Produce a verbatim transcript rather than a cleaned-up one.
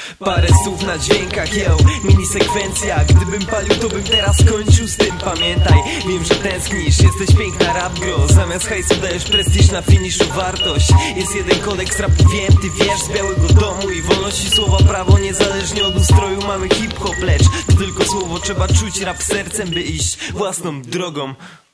Parę słów na dźwiękach, yo, mini sekwencja. Gdybym palił, to bym teraz kończył z tym, pamiętaj. Wiem, że tęsknisz, jesteś piękna rap girl. Zamiast hajsu dajesz prestiż, na finiszu wartość. Jest jeden kodeks rapu, wiem, ty wiesz, z białego domu i wolności słowa prawo. Niezależnie od ustroju mamy hip-hop, lecz to tylko słowo trzeba czuć, rap sercem, by iść własną drogą.